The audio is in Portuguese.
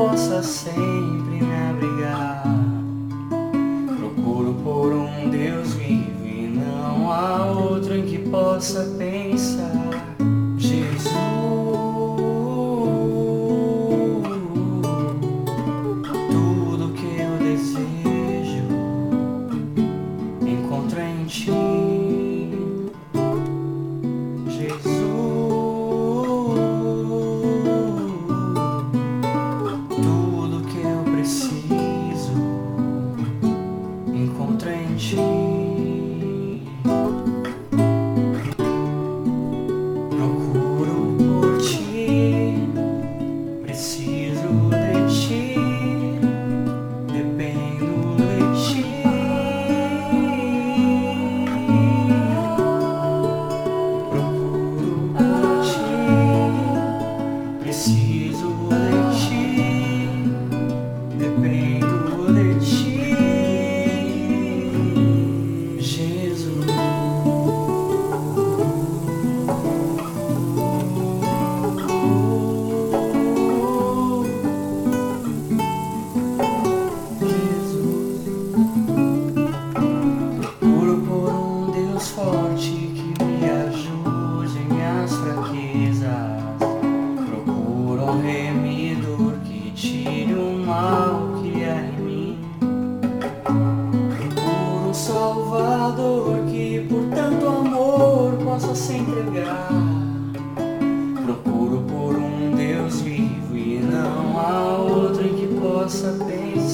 possa sempre me abrigar. Procuro por um Deus vivo e não há outro em que possa pensar. Jesus, tudo que eu desejo encontro em Ti. Jesus, tudo que eu preciso encontro em Ti. Procuro por Ti, preciso de Ti, dependo de Ti. Procuro por Ti, preciso de Ti, dependo de Ti. Jesus, procuro por um Deus forte que me ajude em minhas fraquezas. Procuro um remidor que tire o mal que há em mim. Procuro um Salvador que por tanto amor possa se entregar. Procuro por um Deus vivo e não há outro em que possa pensar.